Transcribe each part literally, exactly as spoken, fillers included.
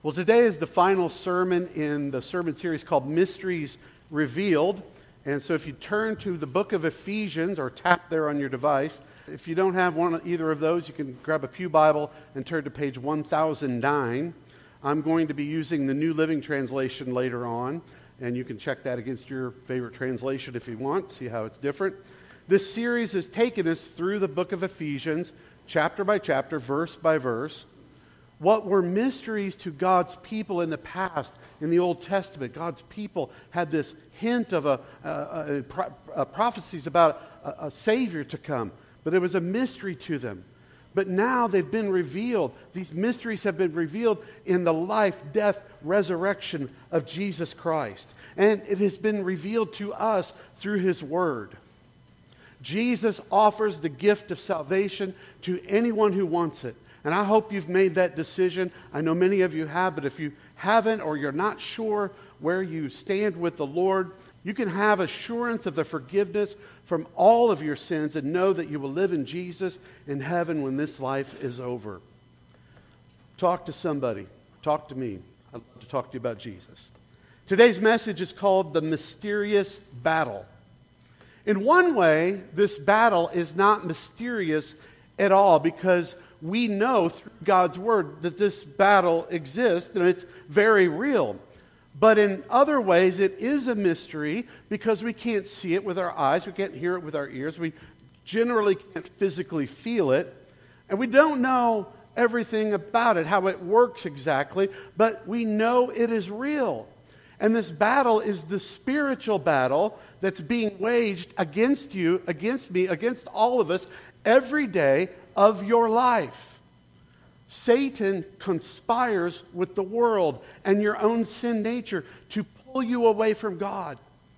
Well, today is the final sermon in the sermon series called Mysteries Revealed. And so if you turn to the book of Ephesians or tap there on your device, if you don't have one either of those, you can grab a pew Bible and turn to page one thousand nine. I'm going to be using the New Living Translation later on, and you can check that against your favorite translation if you want, see how it's different. This series has taken us through the book of Ephesians, chapter by chapter, verse by verse. What were mysteries to God's people in the past, in the Old Testament? God's people had this hint of a, a, a, a prophecies about a, a Savior to come, but it was a mystery to them. But now they've been revealed. These mysteries have been revealed in the life, death, resurrection of Jesus Christ. And it has been revealed to us through His Word. Jesus offers the gift of salvation to anyone who wants it. And I hope you've made that decision. I know many of you have, but if you haven't or you're not sure where you stand with the Lord, you can have assurance of the forgiveness from all of your sins and know that you will live in Jesus in heaven when this life is over. Talk to somebody. Talk to me. I'd love to talk to you about Jesus. Today's message is called The Mysterious Battle. In one way, this battle is not mysterious at all because we know through God's Word that this battle exists and it's very real. But in other ways, it is a mystery because we can't see it with our eyes, we can't hear it with our ears, we generally can't physically feel it, and we don't know everything about it, how it works exactly, but we know it is real. And this battle is the spiritual battle that's being waged against you, against me, against all of us every day of your life. Satan conspires with the world and your own sin nature to pull you away from God.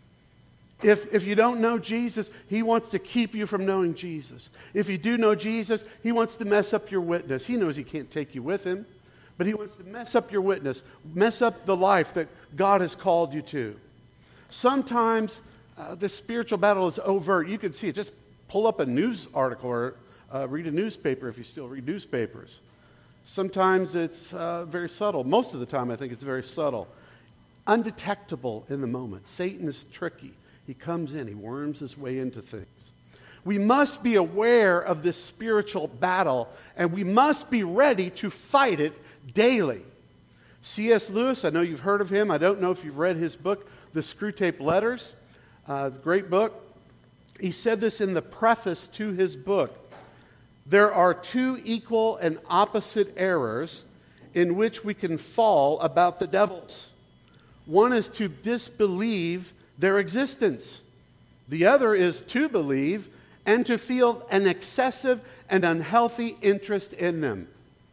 If, if you don't know Jesus, he wants to keep you from knowing Jesus. If you do know Jesus, he wants to mess up your witness. He knows he can't take you with him, but he wants to mess up your witness, mess up the life that God has called you to. Sometimes uh, this spiritual battle is overt. You can see it. Just pull up a news article or Uh, read a newspaper if you still read newspapers. Sometimes it's uh, very subtle. Most of the time, I think it's very subtle. Undetectable in the moment. Satan is tricky. He comes in. He worms his way into things. We must be aware of this spiritual battle, and we must be ready to fight it daily. C S Lewis, I know you've heard of him. I don't know if you've read his book, The Screwtape Letters. Uh, great book. He said this in the preface to his book. There are two equal and opposite errors in which we can fall about the devils. One is to disbelieve their existence. The other is to believe and to feel an excessive and unhealthy interest in them.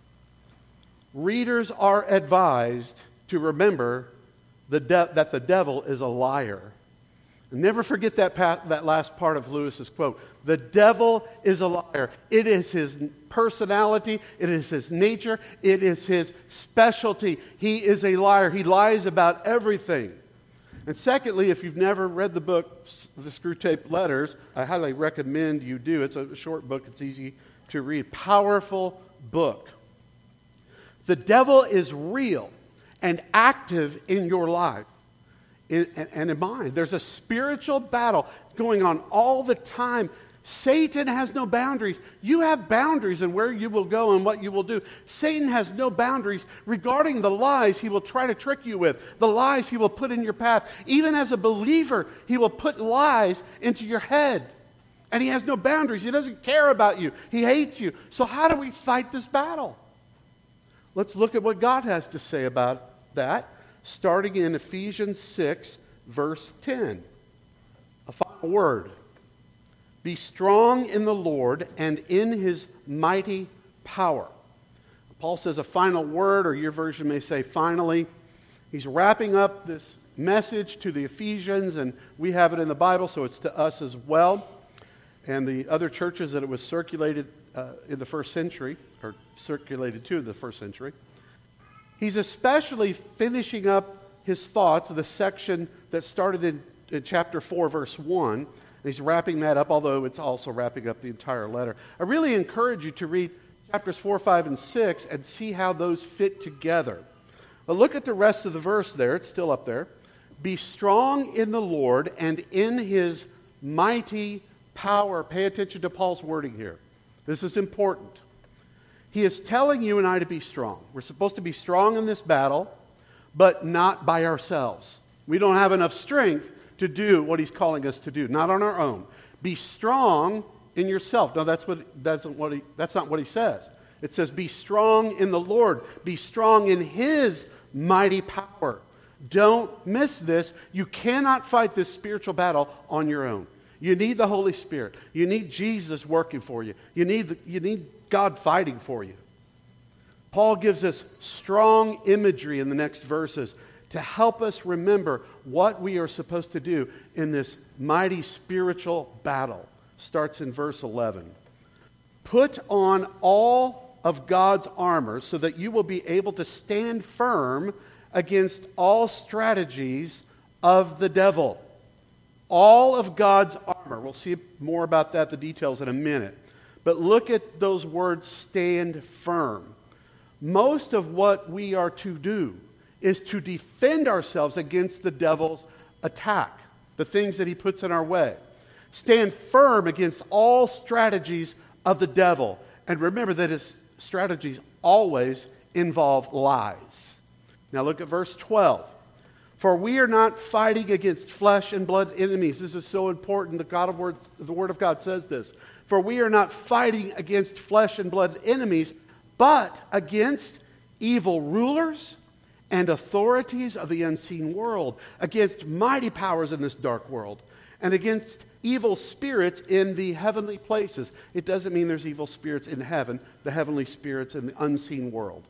Readers are advised to remember the de- that the devil is a liar. Never forget that, pa- that last part of Lewis's quote. The devil is a liar. It is his personality. It is his nature. It is his specialty. He is a liar. He lies about everything. And secondly, if you've never read the book, The Screwtape Letters, I highly recommend you do. It's a short book. It's easy to read. Powerful book. The devil is real and active in your life. In, and in mind. There's a spiritual battle going on all the time. Satan has no boundaries. You have boundaries in where you will go and what you will do. Satan has no boundaries regarding the lies he will try to trick you with, the lies he will put in your path. Even as a believer, he will put lies into your head. And he has no boundaries. He doesn't care about you. He hates you. So how do we fight this battle? Let's look at what God has to say about that. Starting in Ephesians six, verse ten. A final word. Be strong in the Lord and in His mighty power. Paul says a final word, or your version may say finally. He's wrapping up this message to the Ephesians, and we have it in the Bible, so it's to us as well. And the other churches that it was circulated uh, in the first century, or circulated to the first century. He's especially finishing up his thoughts, the section that started in, in chapter four, verse one. And he's wrapping that up, although it's also wrapping up the entire letter. I really encourage you to read chapters four, five, and six and see how those fit together. But look at the rest of the verse there. It's still up there. Be strong in the Lord and in his mighty power. Pay attention to Paul's wording here. This is important. He is telling you and I to be strong. We're supposed to be strong in this battle, but not by ourselves. We don't have enough strength to do what he's calling us to do, not on our own. Be strong in yourself. No, that's what that's what he that's not what he says. It says be strong in the Lord. Be strong in his mighty power. Don't miss this. You cannot fight this spiritual battle on your own. You need the Holy Spirit. You need Jesus working for you. You need the, you need God fighting for you. Paul gives us strong imagery in the next verses to help us remember what we are supposed to do in this mighty spiritual battle. Starts in verse eleven. Put on all of God's armor so that you will be able to stand firm against all strategies of the devil. All of God's armor. We'll see more about that, the details, in a minute. But look at those words, stand firm. Most of what we are to do is to defend ourselves against the devil's attack, the things that he puts in our way. Stand firm against all strategies of the devil. And remember that his strategies always involve lies. Now look at verse twelve. For we are not fighting against flesh and blood enemies. This is so important. The, God of Word, the Word of God says this. For we are not fighting against flesh and blood enemies, but against evil rulers and authorities of the unseen world, against mighty powers in this dark world, and against evil spirits in the heavenly places. It doesn't mean there's evil spirits in heaven, the heavenly spirits in the unseen world.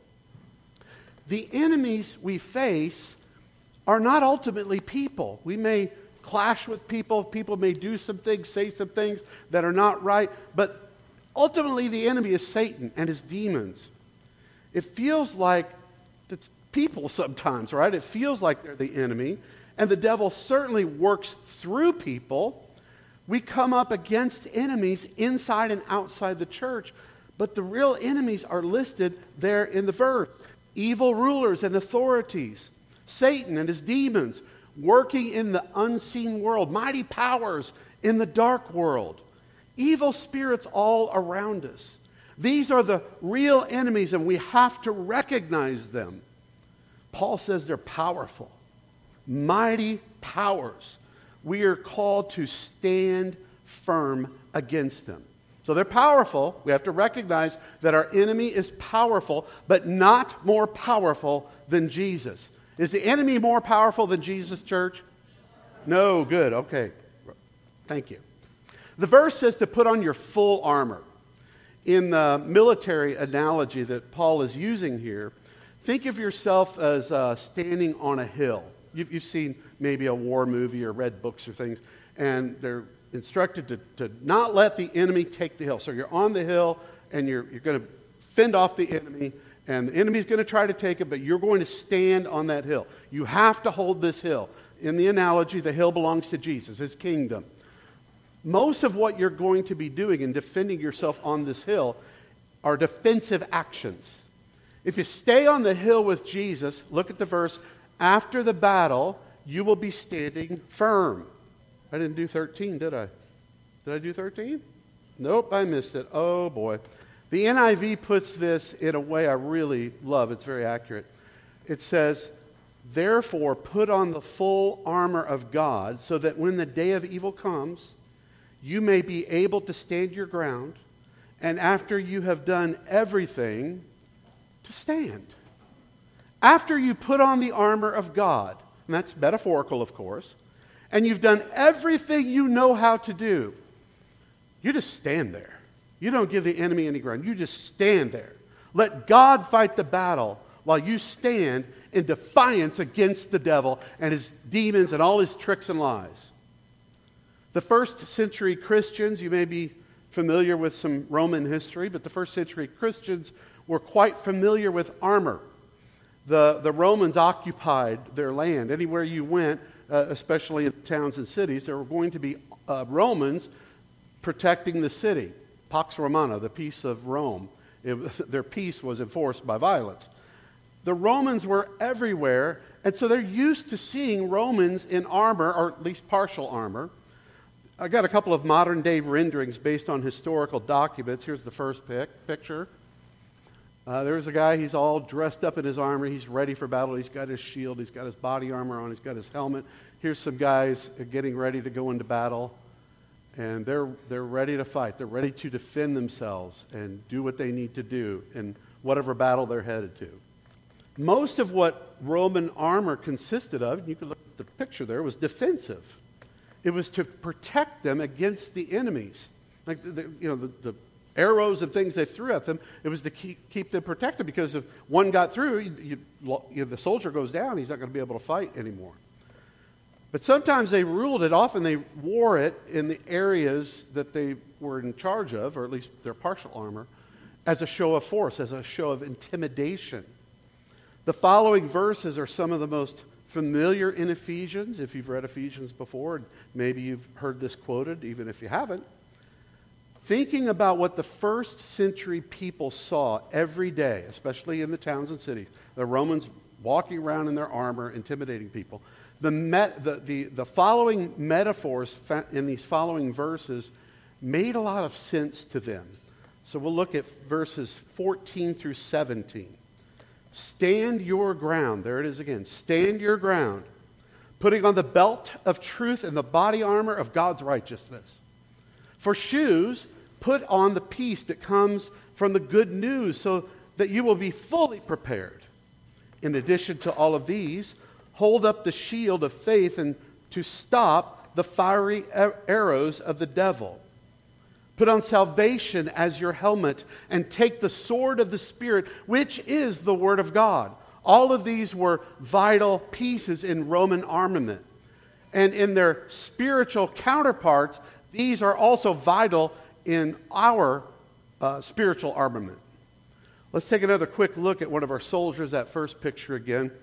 The enemies we face are not ultimately people. We may clash with people. People may do some things, say some things that are not right. But ultimately the enemy is Satan and his demons. It feels like it's people sometimes, right? It feels like they're the enemy. And the devil certainly works through people. We come up against enemies inside and outside the church. But the real enemies are listed there in the verse. Evil rulers and authorities. Satan and his demons working in the unseen world, mighty powers in the dark world, evil spirits all around us. These are the real enemies, and we have to recognize them. Paul says they're powerful, mighty powers. We are called to stand firm against them. So they're powerful. We have to recognize that our enemy is powerful, but not more powerful than Jesus. Is the enemy more powerful than Jesus, church? No, good, okay. Thank you. The verse says to put on your full armor. In the military analogy that Paul is using here, think of yourself as uh, standing on a hill. You've, you've seen maybe a war movie or read books or things, and they're instructed to, to not let the enemy take the hill. So you're on the hill, and you're, you're going to fend off the enemy, and the enemy's going to try to take it, but you're going to stand on that hill. You have to hold this hill. In the analogy, the hill belongs to Jesus, his kingdom. Most of what you're going to be doing in defending yourself on this hill are defensive actions. If you stay on the hill with Jesus, look at the verse, after the battle, you will be standing firm. I didn't do thirteen, did I? Did I do thirteen? Nope, I missed it. Oh, boy. The N I V puts this in a way I really love. It's very accurate. It says, therefore, put on the full armor of God so that when the day of evil comes, you may be able to stand your ground, and after you have done everything, to stand. After you put on the armor of God, and that's metaphorical, of course, and you've done everything you know how to do, you just stand there. You don't give the enemy any ground. You just stand there. Let God fight the battle while you stand in defiance against the devil and his demons and all his tricks and lies. The first century Christians, you may be familiar with some Roman history, but the first century Christians were quite familiar with armor. The, the Romans occupied their land. Anywhere you went, uh, especially in towns and cities, there were going to be uh, Romans protecting the city. Pax Romana, the peace of Rome. It, their peace was enforced by violence. The Romans were everywhere, and so they're used to seeing Romans in armor, or at least partial armor. I got a couple of modern-day renderings based on historical documents. Here's the first pic, picture. Uh, there's a guy, he's all dressed up in his armor. He's ready for battle. He's got his shield. He's got his body armor on. He's got his helmet. Here's some guys getting ready to go into battle. And they're, they're ready to fight. They're ready to defend themselves and do what they need to do in whatever battle they're headed to. Most of what Roman armor consisted of, you can look at the picture there, was defensive. It was to protect them against the enemies. Like, the, you know, the, the arrows and things they threw at them, it was to keep, keep them protected, because if one got through, you, you, you know, the soldier goes down, he's not going to be able to fight anymore. But sometimes they ruled it, often they wore it in the areas that they were in charge of, or at least their partial armor, as a show of force, as a show of intimidation. The following verses are some of the most familiar in Ephesians. If you've read Ephesians before, maybe you've heard this quoted, even if you haven't. Thinking about what the first century people saw every day, especially in the towns and cities, the Romans walking around in their armor, intimidating people. The, met, the, the, the following metaphors in these following verses made a lot of sense to them. So we'll look at verses fourteen through seventeen. Stand your ground. There it is again. Stand your ground, putting on the belt of truth and the body armor of God's righteousness. For shoes, put on the peace that comes from the good news, so that you will be fully prepared. In addition to all of these, hold up the shield of faith and to stop the fiery arrows of the devil. Put on salvation as your helmet and take the sword of the Spirit, which is the Word of God. All of these were vital pieces in Roman armament. And in their spiritual counterparts, these are also vital in our uh, spiritual armament. Let's take another quick look at one of our soldiers, that first picture again.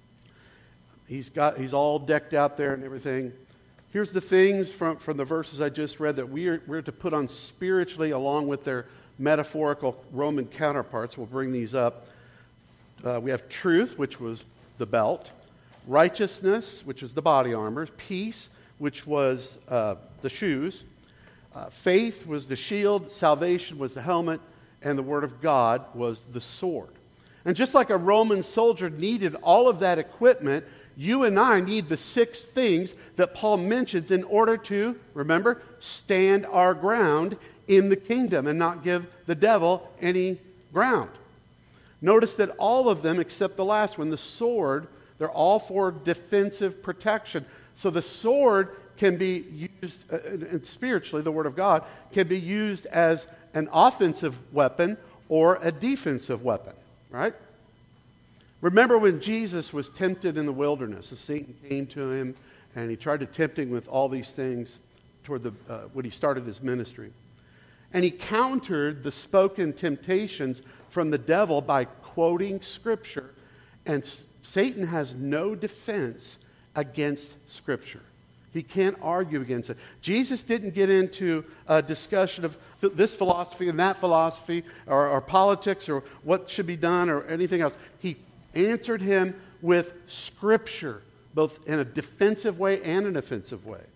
He's got, he's all decked out there and everything. Here's the things from, from the verses I just read that we are, we're to put on spiritually along with their metaphorical Roman counterparts. We'll bring these up. Uh, we have truth, which was the belt. Righteousness, which was the body armor. Peace, which was uh, the shoes. Uh, faith was the shield. Salvation was the helmet. And the Word of God was the sword. And just like a Roman soldier needed all of that equipment, you and I need the six things that Paul mentions in order to, remember, stand our ground in the kingdom and not give the devil any ground. Notice that all of them, except the last one, the sword, they're all for defensive protection. So the sword can be used, uh, and spiritually, the Word of God, can be used as an offensive weapon or a defensive weapon, right? Remember when Jesus was tempted in the wilderness, and Satan came to him and he tried to tempt him with all these things toward the uh, when he started his ministry. And he countered the spoken temptations from the devil by quoting Scripture. And S- Satan has no defense against Scripture. He can't argue against it. Jesus didn't get into a discussion of th- this philosophy and that philosophy or, or politics or what should be done or anything else. He answered him with Scripture, both in a defensive way and an offensive way.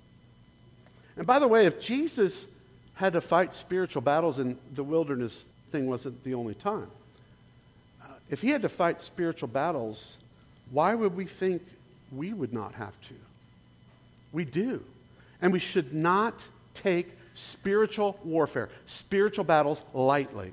And by the way, if Jesus had to fight spiritual battles, and the wilderness thing wasn't the only time, uh, if he had to fight spiritual battles, why would we think we would not have to? We do. And we should not take spiritual warfare, spiritual battles lightly.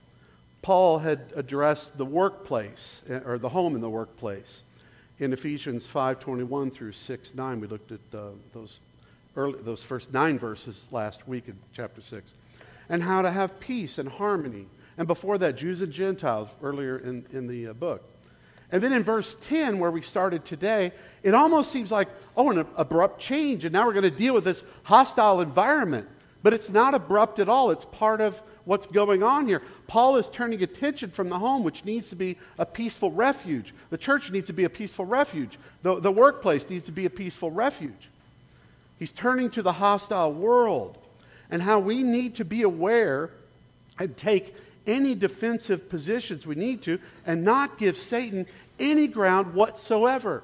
Paul had addressed the workplace, or the home in the workplace. In Ephesians five twenty-one through six nine, we looked at uh, those early, those first nine verses last week in chapter six. And how to have peace and harmony. And before that, Jews and Gentiles, earlier in, in the uh, book. And then in verse ten, where we started today, it almost seems like, oh, an abrupt change, and now we're going to deal with this hostile environment. But it's not abrupt at all. It's part of what's going on here. Paul is turning attention from the home, which needs to be a peaceful refuge. The church needs to be a peaceful refuge. The, the workplace needs to be a peaceful refuge. He's turning to the hostile world and how we need to be aware and take any defensive positions we need to and not give Satan any ground whatsoever.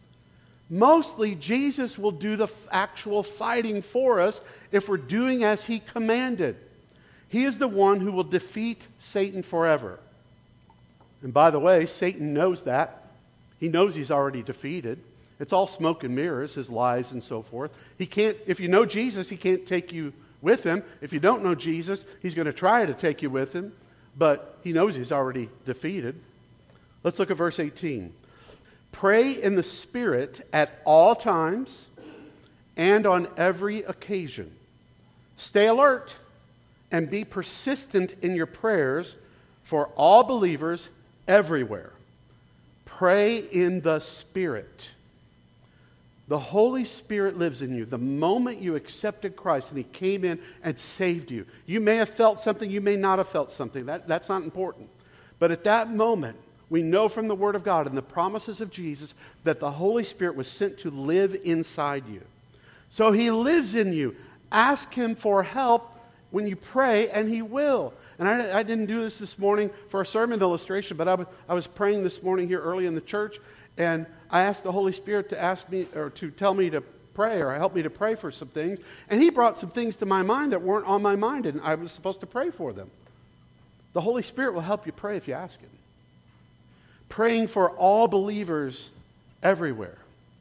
Mostly, Jesus will do the actual fighting for us if we're doing as he commanded. He is the one who will defeat Satan forever. And by the way, Satan knows that. He knows he's already defeated. It's all smoke and mirrors, his lies and so forth. He can't, if you know Jesus, he can't take you with him. If you don't know Jesus, he's going to try to take you with him, but he knows he's already defeated. Let's look at verse eighteen. Pray in the Spirit at all times and on every occasion. Stay alert and be persistent in your prayers for all believers everywhere. Pray in the Spirit. The Holy Spirit lives in you. The moment you accepted Christ and he came in and saved you, you may have felt something, you may not have felt something. That, that's not important. But at that moment, we know from the Word of God and the promises of Jesus that the Holy Spirit was sent to live inside you. So he lives in you. Ask him for help when you pray, and he will. And I, I didn't do this this morning for a sermon illustration, but I was, I was praying this morning here early in the church, and I asked the Holy Spirit to ask me or to tell me to pray or help me to pray for some things. And he brought some things to my mind that weren't on my mind, and I was supposed to pray for them. The Holy Spirit will help you pray if you ask him. Praying for all believers everywhere.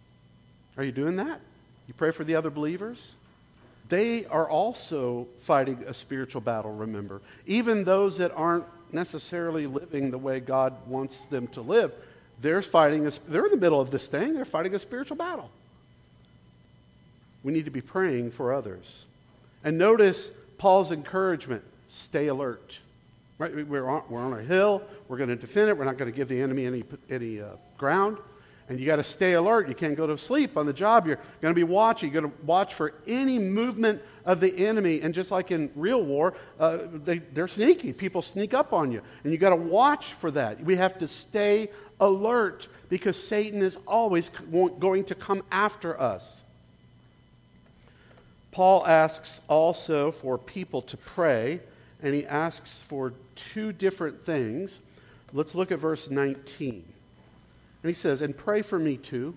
Are you doing that? You pray for the other believers? They are also fighting a spiritual battle, remember. Even those that aren't necessarily living the way God wants them to live, they're fighting, a, they're in the middle of this thing. They're fighting a spiritual battle. We need to be praying for others. And notice Paul's encouragement, stay alert. Right? We're on, we're on a hill. We're going to defend it. We're not going to give the enemy any, any uh, ground. And you got to stay alert. You can't go to sleep on the job. You're going to be watching. You're going to watch for any movement of the enemy. And just like in real war, uh, they, they're sneaky. People sneak up on you. And you got to watch for that. We have to stay alert because Satan is always going to come after us. Paul asks also for people to pray, and he asks for two different things. Let's look at verse nineteen. And he says, and pray for me too.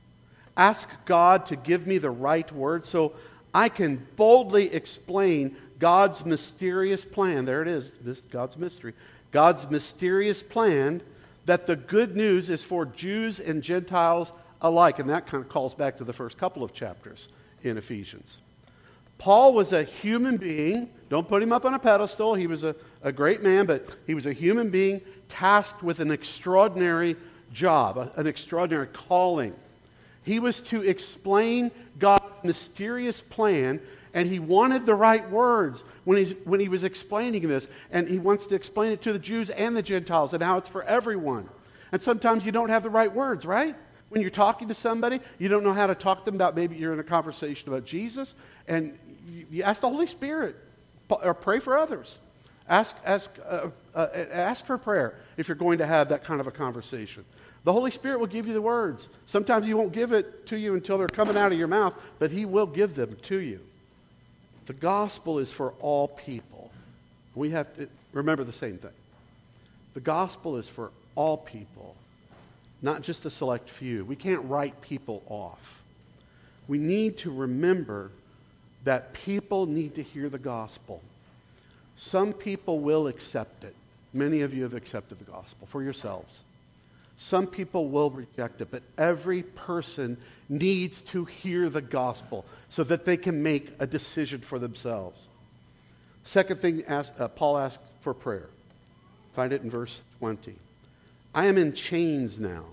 Ask God to give me the right word so I can boldly explain God's mysterious plan. There it is, this God's mystery. God's mysterious plan that the good news is for Jews and Gentiles alike. And that kind of calls back to the first couple of chapters in Ephesians. Paul was a human being. Don't put him up on a pedestal. He was a, a great man, but he was a human being tasked with an extraordinary job, an extraordinary calling. He was to explain God's mysterious plan, and he wanted the right words when, he's, when he was explaining this. And he wants to explain it to the Jews and the Gentiles and how it's for everyone. And sometimes you don't have the right words, right? When you're talking to somebody, you don't know how to talk to them about, maybe you're in a conversation about Jesus, and you, you ask the Holy Spirit, or pray for others. Ask, ask, uh, uh, ask for prayer if you're going to have that kind of a conversation. The Holy Spirit will give you the words. Sometimes he won't give it to you until they're coming out of your mouth, but he will give them to you. The gospel is for all people. We have to remember the same thing. The gospel is for all people, not just a select few. We can't write people off. We need to remember that people need to hear the gospel. Some people will accept it. Many of you have accepted the gospel for yourselves. Some people will reject it, but every person needs to hear the gospel so that they can make a decision for themselves. Second thing, ask, uh, Paul asked for prayer. Find it in verse twenty. I am in chains now,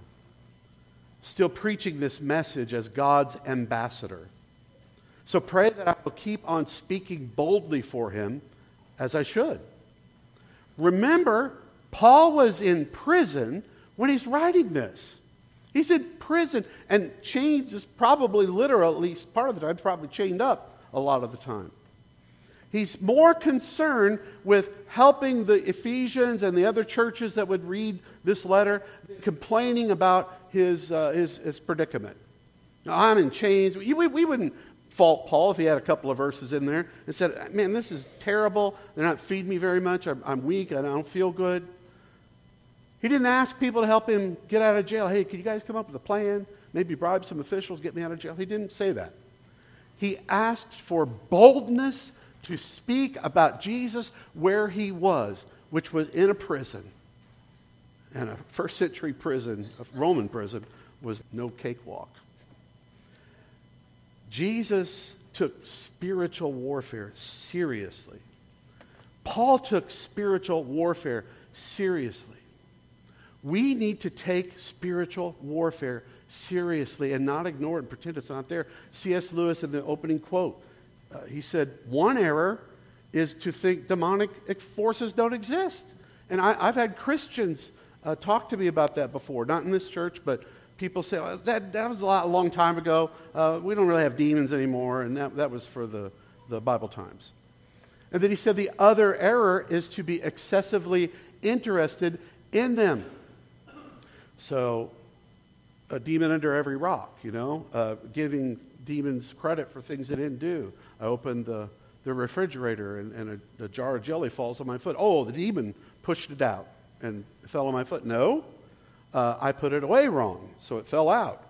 still preaching this message as God's ambassador. So pray that I will keep on speaking boldly for him as I should. Remember, Paul was in prison when he's writing this. He's in prison, and chains is probably literal, at least part of the time, probably chained up a lot of the time. He's more concerned with helping the Ephesians and the other churches that would read this letter, complaining about his, uh, his, his predicament. Now, I'm in chains. We, we, we wouldn't fault Paul if he had a couple of verses in there and said, man, this is terrible. They're not feeding me very much. I'm, I'm weak. I don't feel good. He didn't ask people to help him get out of jail. Hey, can you guys come up with a plan? Maybe bribe some officials, get me out of jail. He didn't say that. He asked for boldness to speak about Jesus where he was, which was in a prison. And a first century prison, a Roman prison, was no cakewalk. Jesus took spiritual warfare seriously. Paul took spiritual warfare seriously. We need to take spiritual warfare seriously and not ignore it and pretend it's not there. C S Lewis in the opening quote, uh, he said, one error is to think demonic forces don't exist. And I, I've had Christians uh, talk to me about that before, not in this church, but people say, oh, that, that was a, lot, a long time ago. Uh, we don't really have demons anymore, and that, that was for the, the Bible times. And then he said the other error is to be excessively interested in them. So, a demon under every rock, you know, uh, giving demons credit for things they didn't do. I opened the, the refrigerator and, and a, a jar of jelly falls on my foot. Oh, the demon pushed it out and it fell on my foot. No, uh, I put it away wrong, so it fell out.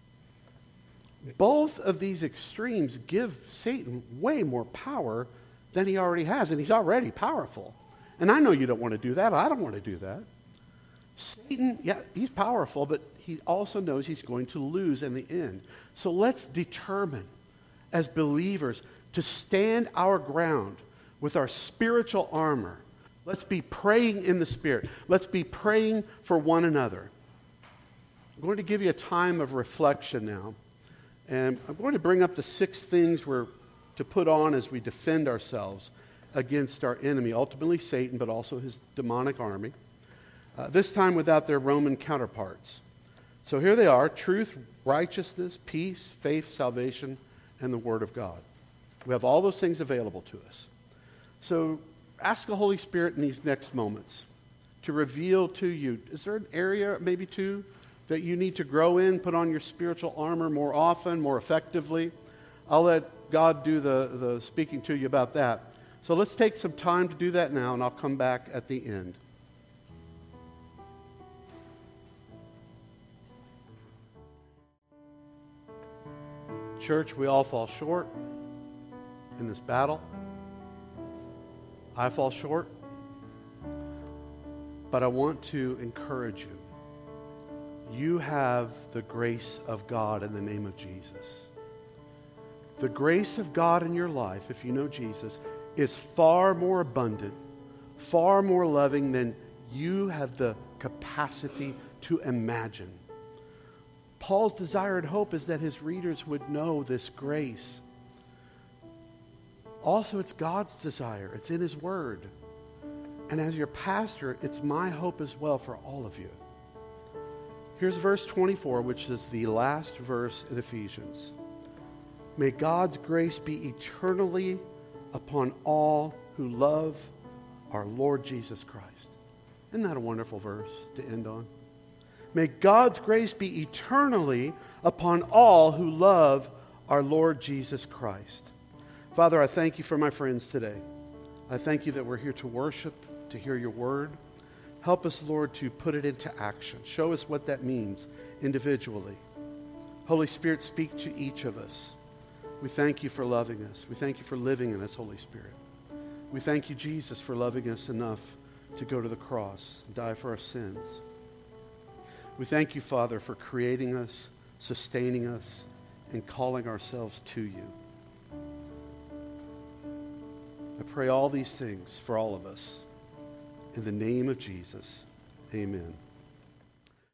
Both of these extremes give Satan way more power than he already has, and he's already powerful. And I know you don't want to do that. I don't want to do that. Satan, yeah, he's powerful, but he also knows he's going to lose in the end. So let's determine as believers to stand our ground with our spiritual armor. Let's be praying in the Spirit. Let's be praying for one another. I'm going to give you a time of reflection now. And I'm going to bring up the six things we're to put on as we defend ourselves against our enemy, ultimately Satan, but also his demonic army. Uh, this time without their Roman counterparts. So here they are: truth, righteousness, peace, faith, salvation, and the Word of God. We have all those things available to us. So ask the Holy Spirit in these next moments to reveal to you, is there an area, maybe two, that you need to grow in, put on your spiritual armor more often, more effectively? I'll let God do the, the speaking to you about that. So let's take some time to do that now, and I'll come back at the end. Church, we all fall short in this battle. I fall short. But I want to encourage you. You have the grace of God in the name of Jesus. The grace of God in your life, if you know Jesus, is far more abundant, far more loving than you have the capacity to imagine. Paul's desired hope is that his readers would know this grace. Also, it's God's desire. It's in his word. And as your pastor, it's my hope as well for all of you. Here's verse twenty-four, which is the last verse in Ephesians. May God's grace be eternally upon all who love our Lord Jesus Christ. Isn't that a wonderful verse to end on? May God's grace be eternally upon all who love our Lord Jesus Christ. Father, I thank you for my friends today. I thank you that we're here to worship, to hear your word. Help us, Lord, to put it into action. Show us what that means individually. Holy Spirit, speak to each of us. We thank you for loving us. We thank you for living in us, Holy Spirit. We thank you, Jesus, for loving us enough to go to the cross and die for our sins. We thank you, Father, for creating us, sustaining us, and calling ourselves to you. I pray all these things for all of us. In the name of Jesus, amen.